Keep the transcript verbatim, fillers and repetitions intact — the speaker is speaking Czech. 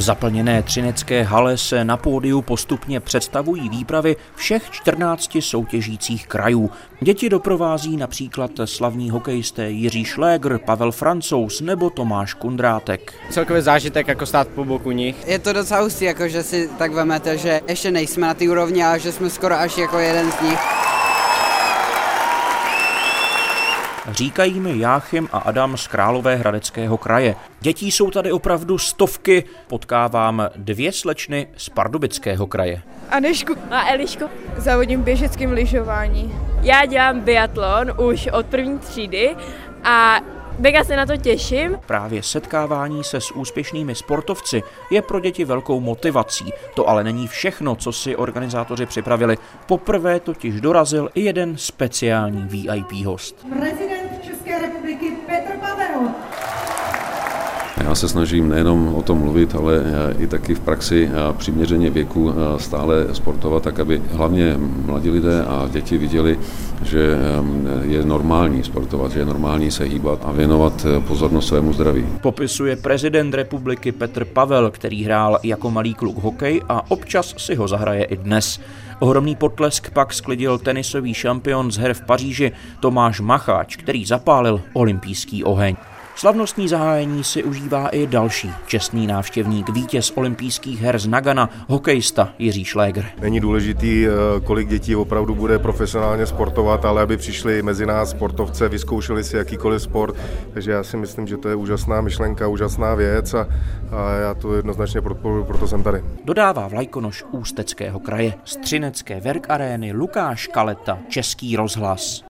zaplněné třinecké hale se na pódiu postupně představují výpravy všech čtrnácti soutěžících krajů. Děti doprovází například slavní hokejisté Jiří Šlégr, Pavel Francouz nebo Tomáš Kundrátek. Celkově zážitek jako stát po boku nich. Je to docela hustý, jako že si tak vemete, že ještě nejsme na té úrovni, ale že jsme skoro až jako jeden z nich. Říkají mi Jáchym a Adam z Královéhradeckého kraje. Dětí jsou tady opravdu stovky. Potkávám dvě slečny z Pardubického kraje. Anežku a Eliško. Závodím běžeckým lyžování. Já dělám biatlon už od první třídy a mega se na to těším. Právě setkávání se s úspěšnými sportovci je pro děti velkou motivací. To ale není všechno, co si organizátoři připravili. Poprvé totiž dorazil i jeden speciální V I P host. Prezident České republiky Petr Pavel. Já se snažím nejenom o tom mluvit, ale i taky v praxi přiměřeně věku stále sportovat, tak aby hlavně mladí lidé a děti viděli, že je normální sportovat, že je normální se hýbat a věnovat pozornost svému zdraví. Popisuje prezident republiky Petr Pavel, který hrál jako malý kluk hokej a občas si ho zahraje i dnes. Ohromný potlesk pak sklidil tenisový šampion z her v Paříži Tomáš Macháč, který zapálil olympijský oheň. Slavnostní zahájení si užívá i další čestný návštěvník, vítěz olympijských her z Nagana, hokejista Jiří Šlégr. Není důležitý, kolik dětí opravdu bude profesionálně sportovat, ale aby přišli mezi nás sportovce, vyzkoušeli si jakýkoliv sport, takže já si myslím, že to je úžasná myšlenka, úžasná věc a, a já to jednoznačně podporuji, proto jsem tady. Dodává vlajkonoš Ústeckého kraje. Z třinecké Verk Arény Lukáš Kaleta, Český rozhlas.